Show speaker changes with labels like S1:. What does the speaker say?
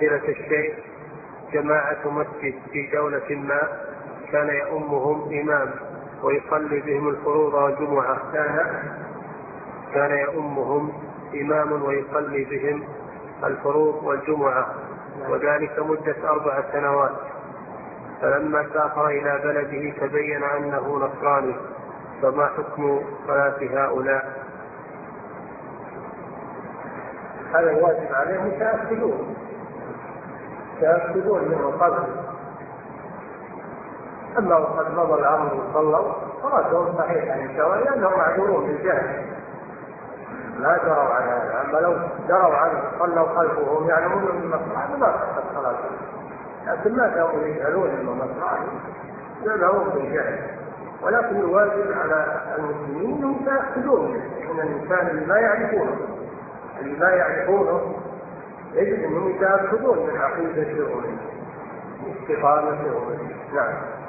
S1: أمثلة الشيء جماعة مسجد في دولة ما كان يؤمهم إمام ويصلي بهم الفروض والجمعة. كان يؤمهم إمام ويصلي بهم الفروض والجمعة، وذلك مدة 4 سنوات. فلما سافر إلى بلده تبين أنه نصراني، فما حكم صلاة هؤلاء؟
S2: هذا الواجب عليهم يتأكدون منه قبل. أما وقد مضى الأمر وصلوا صلاتهم صحيحة إن شاء الله، لأنهم معذورون بالجهل لا دروا على هذا. أما لو دروا عنه صلوا خلفه وهم يعلمون من نصراني ما تحصل صلاتهم، لكن ما كانوا يجهلون أنه نصراني يذهبون بالجهل. ولكن الواجب على المسلمين أنهم يتأكدون من الإنسان اللي ما يعرفونه يجب أنهم يتأكدون من عقيدته ومن استقامته. نعم.